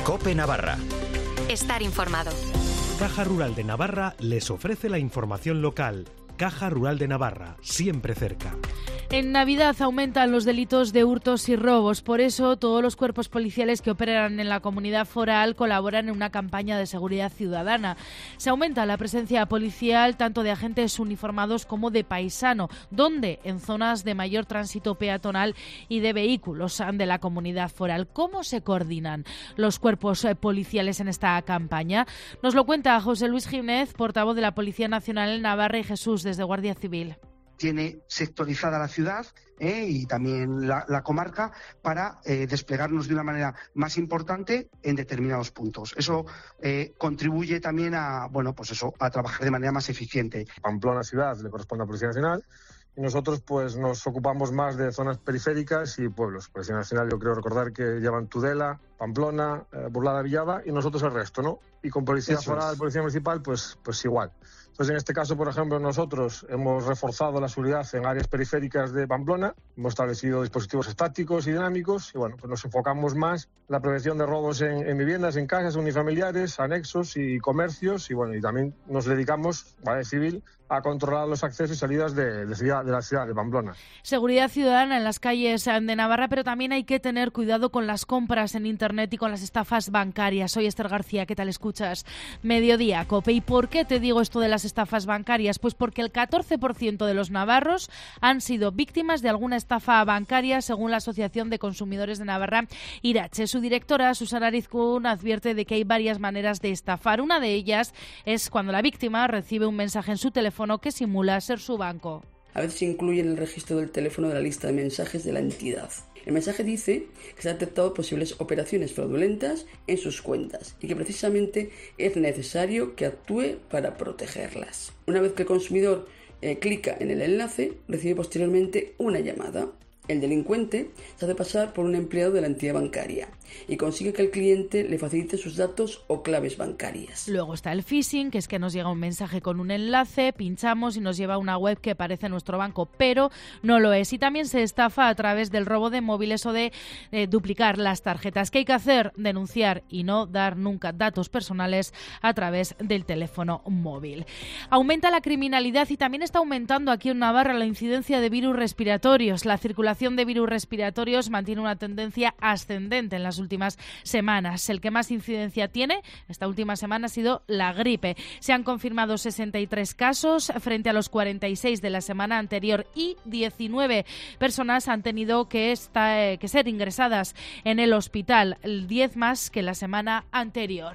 COPE Navarra. Estar informado. Caja Rural de Navarra les ofrece la información local. Caja Rural de Navarra, siempre cerca. En Navidad aumentan los delitos de hurtos y robos. Por eso, todos los cuerpos policiales que operan en la comunidad foral colaboran en una campaña de seguridad ciudadana. Se aumenta la presencia policial tanto de agentes uniformados como de paisano. ¿Dónde? En zonas de mayor tránsito peatonal y de vehículos de la comunidad foral. ¿Cómo se coordinan los cuerpos policiales en esta campaña? Nos lo cuenta José Luis Jiménez, portavoz de la Policía Nacional en Navarra, y Jesús, desde Guardia Civil. Tiene sectorizada la ciudad y también la comarca para desplegarnos de una manera más importante en determinados puntos. Eso contribuye también a trabajar de manera más eficiente. Pamplona ciudad le corresponde a Policía Nacional y nosotros pues nos ocupamos más de zonas periféricas y pueblos. Policía Nacional, yo creo recordar que llevan Tudela, Pamplona, Burlada, Villava y nosotros el resto, ¿no? Y con Policía Foral, Policía Municipal, pues igual. Entonces, en este caso, por ejemplo, nosotros hemos reforzado la seguridad en áreas periféricas de Pamplona, hemos establecido dispositivos estáticos y dinámicos y, bueno, pues nos enfocamos más en la prevención de robos en viviendas, en casas unifamiliares, anexos y comercios y, bueno, y también nos dedicamos, Guardia Civil, a controlar los accesos y salidas de la ciudad de Pamplona. Seguridad ciudadana en las calles de Navarra, pero también hay que tener cuidado con las compras en Internet y con las estafas bancarias. Soy Esther García, ¿qué tal escuchas? Mediodía, COPE. ¿Y por qué te digo esto de las estafas bancarias? Pues porque el 14% de los navarros han sido víctimas de alguna estafa bancaria, según la Asociación de Consumidores de Navarra, Irache. Su directora, Susana Arizcún, advierte de que hay varias maneras de estafar. Una de ellas es cuando la víctima recibe un mensaje en su teléfono que simula ser su banco. A veces se incluye en el registro del teléfono de la lista de mensajes de la entidad. El mensaje dice que se han detectado posibles operaciones fraudulentas en sus cuentas y que precisamente es necesario que actúe para protegerlas. Una vez que el consumidor clica en el enlace, recibe posteriormente una llamada. El delincuente se hace pasar por un empleado de la entidad bancaria y consigue que el cliente le facilite sus datos o claves bancarias. Luego está el phishing, que es que nos llega un mensaje con un enlace, pinchamos y nos lleva a una web que parece nuestro banco, pero no lo es. Y también se estafa a través del robo de móviles o de duplicar las tarjetas. ¿Qué hay que hacer? Denunciar y no dar nunca datos personales a través del teléfono móvil. Aumenta la criminalidad y también está aumentando aquí en Navarra la incidencia de virus respiratorios. La circulación de virus respiratorios mantiene una tendencia ascendente en las últimas semanas. El que más incidencia tiene esta última semana ha sido la gripe. Se han confirmado 63 casos frente a los 46 de la semana anterior y 19 personas han tenido que ser ingresadas en el hospital, 10 más que la semana anterior.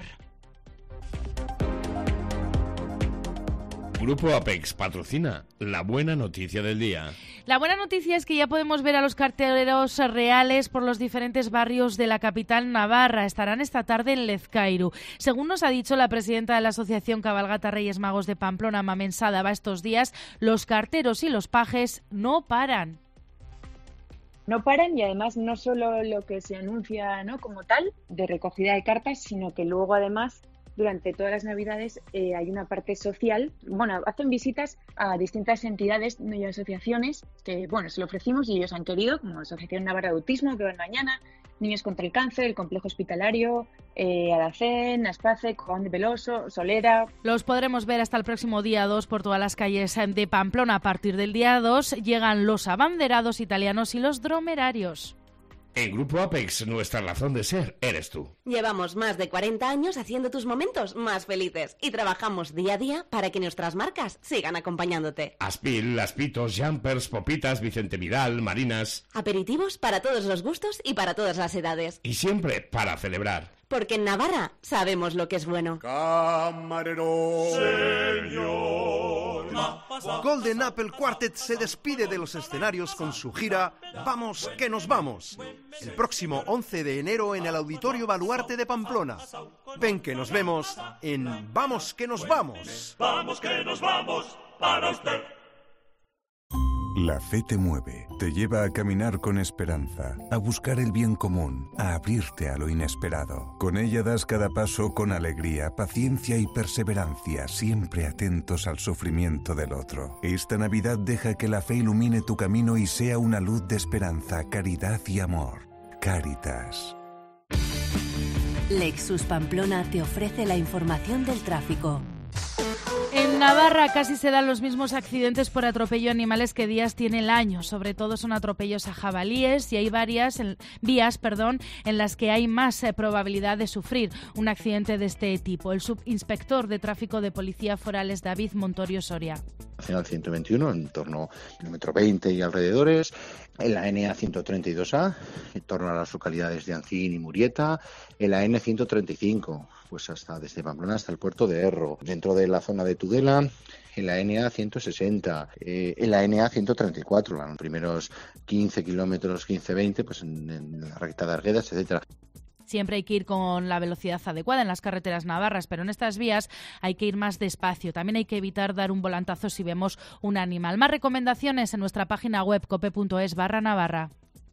Grupo Apex patrocina la buena noticia del día. La buena noticia es que ya podemos ver a los carteleros reales por los diferentes barrios de la capital navarra. Estarán esta tarde en Lezcairu. Según nos ha dicho la presidenta de la Asociación Cabalgata Reyes Magos de Pamplona, Mamen Sadaba, estos días los carteros y los pajes no paran. No paran y además no solo lo que se anuncia, ¿no?, como tal, de recogida de cartas, sino que luego además durante todas las Navidades hay una parte social. Bueno, hacen visitas a distintas entidades y asociaciones que, bueno, se lo ofrecimos y ellos han querido, como la Asociación Navarra de Autismo, que van mañana, Niños contra el Cáncer, el Complejo Hospitalario, Alacén, Aspace, Juan de Veloso, Solera. Los podremos ver hasta el próximo día 2 por todas las calles de Pamplona. A partir del día 2 llegan los abanderados italianos y los dromerarios. En Grupo Apex, nuestra razón de ser eres tú. Llevamos más de 40 años haciendo tus momentos más felices y trabajamos día a día para que nuestras marcas sigan acompañándote. Aspil, Aspitos, Jumpers, Popitas, Vicente Vidal, Marinas. Aperitivos para todos los gustos y para todas las edades. Y siempre para celebrar. Porque en Navarra sabemos lo que es bueno. Camarero, señor. Golden Apple Quartet se despide de los escenarios con su gira Vamos que nos vamos. El próximo 11 de enero en el Auditorio Baluarte de Pamplona. Ven que nos vemos en Vamos que nos vamos. Vamos que nos vamos para usted. La fe te mueve, te lleva a caminar con esperanza, a buscar el bien común, a abrirte a lo inesperado. Con ella das cada paso con alegría, paciencia y perseverancia, siempre atentos al sufrimiento del otro. Esta Navidad deja que la fe ilumine tu camino y sea una luz de esperanza, caridad y amor. Cáritas. Lexus Pamplona te ofrece la información del tráfico. En Navarra casi se dan los mismos accidentes por atropello a animales que días tiene el año. Sobre todo son atropellos a jabalíes y hay varias vías en las que hay más probabilidad de sufrir un accidente de este tipo. El subinspector de tráfico de Policía Foral es David Montorio Soria. Nacional 121, en torno al kilómetro 20 y alrededores, en la NA 132A, en torno a las localidades de Ancín y Murieta, en la N 135, pues desde Pamplona hasta el puerto de Erro, dentro de la zona de Tudela, en la NA 160, en la NA 134, en los primeros 15 kilómetros, 15-20, pues en la recta de Arguedas, etcétera. Siempre hay que ir con la velocidad adecuada en las carreteras navarras, pero en estas vías hay que ir más despacio. También hay que evitar dar un volantazo si vemos un animal. Más recomendaciones en nuestra página web cope.es/Navarra.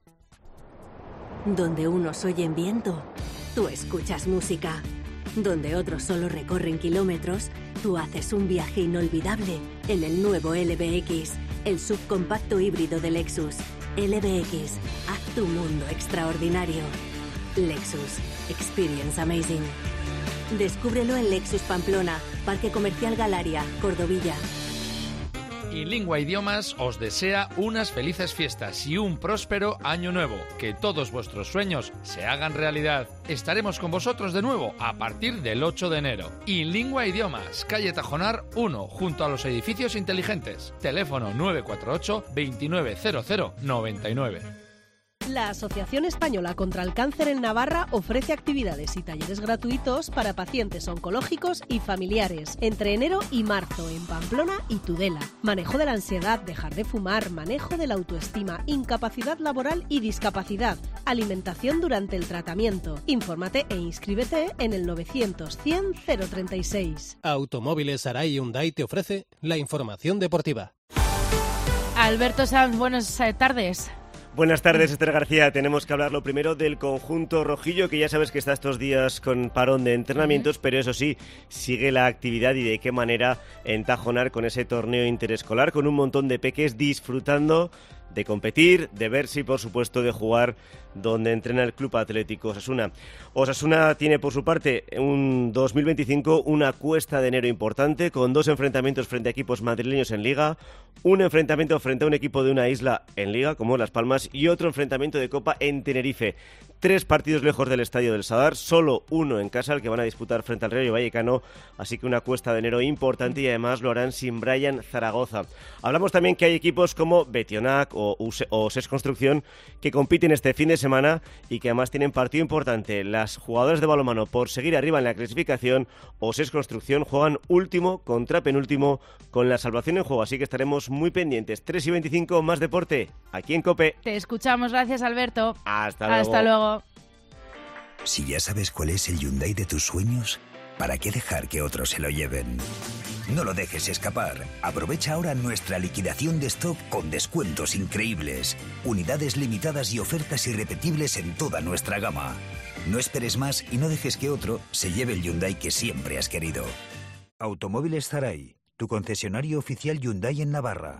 Donde unos oyen viento, tú escuchas música. Donde otros solo recorren kilómetros, tú haces un viaje inolvidable en el nuevo LBX, el subcompacto híbrido de Lexus. LBX, haz tu mundo extraordinario. Lexus. Experience amazing. Descúbrelo en Lexus Pamplona, Parque Comercial Galaria, Cordovilla. Y Lingua Idiomas os desea unas felices fiestas y un próspero año nuevo. Que todos vuestros sueños se hagan realidad. Estaremos con vosotros de nuevo a partir del 8 de enero. Y Lingua Idiomas, calle Tajonar 1, junto a los edificios inteligentes. Teléfono 948 290099. La Asociación Española contra el Cáncer en Navarra ofrece actividades y talleres gratuitos para pacientes oncológicos y familiares entre enero y marzo en Pamplona y Tudela. Manejo de la ansiedad, dejar de fumar, manejo de la autoestima, incapacidad laboral y discapacidad, alimentación durante el tratamiento. Infórmate e inscríbete en el 900 100 036. Automóviles Arai Hyundai te ofrece la información deportiva. Alberto Sanz, buenas tardes. Buenas tardes, Esther García. Tenemos que hablar lo primero del conjunto rojillo, que ya sabes que está estos días con parón de entrenamientos, pero eso sí, sigue la actividad y de qué manera en Tajonar con ese torneo interescolar, con un montón de peques disfrutando de competir, de verse y por supuesto de jugar donde entrena el Club Atlético Osasuna. Osasuna tiene por su parte un 2025 una cuesta de enero importante, con 2 enfrentamientos frente a equipos madrileños en Liga, un enfrentamiento frente a un equipo de una isla en Liga, como Las Palmas, y otro enfrentamiento de Copa en Tenerife. 3 partidos lejos del Estadio del Sadar, solo uno en casa, el que van a disputar frente al Rayo Vallecano, así que una cuesta de enero importante y además lo harán sin Brian Zaragoza. Hablamos también que hay equipos como Betionac o SES Construcción que compiten este fin de semana y que además tienen partido importante. Las jugadoras de balonmano, por seguir arriba en la clasificación, o SES Construcción juegan último contra penúltimo con la salvación en juego, así que estaremos muy pendientes. 3:25, más deporte aquí en COPE. Te escuchamos, gracias Alberto. Hasta luego. Si ya sabes cuál es el Hyundai de tus sueños, ¿para qué dejar que otros se lo lleven? No lo dejes escapar. Aprovecha ahora nuestra liquidación de stock con descuentos increíbles, unidades limitadas y ofertas irrepetibles en toda nuestra gama. No esperes más y no dejes que otro se lleve el Hyundai que siempre has querido. Automóviles Arai, tu concesionario oficial Hyundai en Navarra.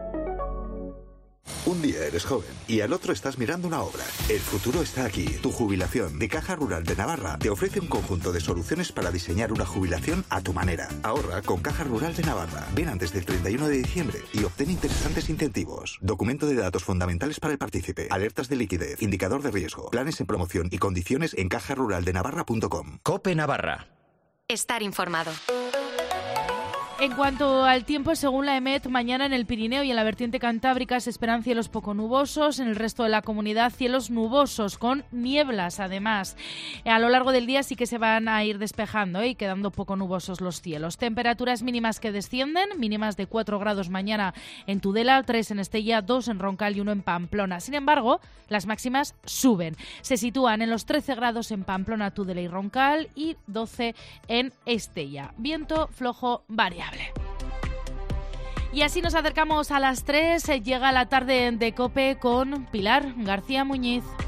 Un día eres joven y al otro estás mirando una obra. El futuro está aquí. Tu jubilación de Caja Rural de Navarra te ofrece un conjunto de soluciones para diseñar una jubilación a tu manera. Ahorra con Caja Rural de Navarra. Ven antes del 31 de diciembre y obtén interesantes incentivos. Documento de datos fundamentales para el partícipe. Alertas de liquidez. Indicador de riesgo. Planes en promoción y condiciones en cajaruraldenavarra.com. COPE Navarra. Estar informado. En cuanto al tiempo, según la EMET, mañana en el Pirineo y en la vertiente cantábrica se esperan cielos poco nubosos, en el resto de la comunidad cielos nubosos, con nieblas además. A lo largo del día sí que se van a ir despejando y quedando poco nubosos los cielos. Temperaturas mínimas que descienden, mínimas de 4 grados mañana en Tudela, 3 en Estella, 2 en Roncal y 1 en Pamplona. Sin embargo, las máximas suben. Se sitúan en los 13 grados en Pamplona, Tudela y Roncal y 12 en Estella. Viento flojo variable. Y así nos acercamos a las 3, llega la tarde de COPE con Pilar García Muñiz.